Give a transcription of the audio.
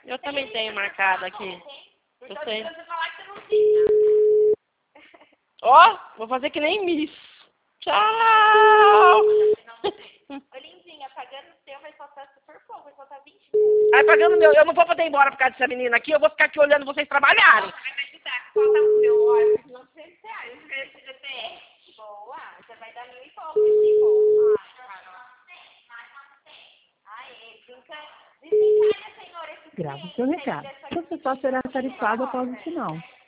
Eu também tenho marcado aqui. Eu sei. Ó, vou fazer que nem Miss. Tchau! Ô, Lindinha, pagando o seu vai faltar super pouco, vai faltar 20 minutos. Aí pagando o meu, eu não vou poder ir embora por causa dessa menina aqui, eu vou ficar aqui olhando vocês trabalharem. Vai me ajudar, falta o meu, olha, R$ 900, esse GPR. Boa, você vai dar 1.000 e pouco, tipo. Aê, desencalha, senhor, esse Grave o seu recado. Você só será tarifado após o sinal.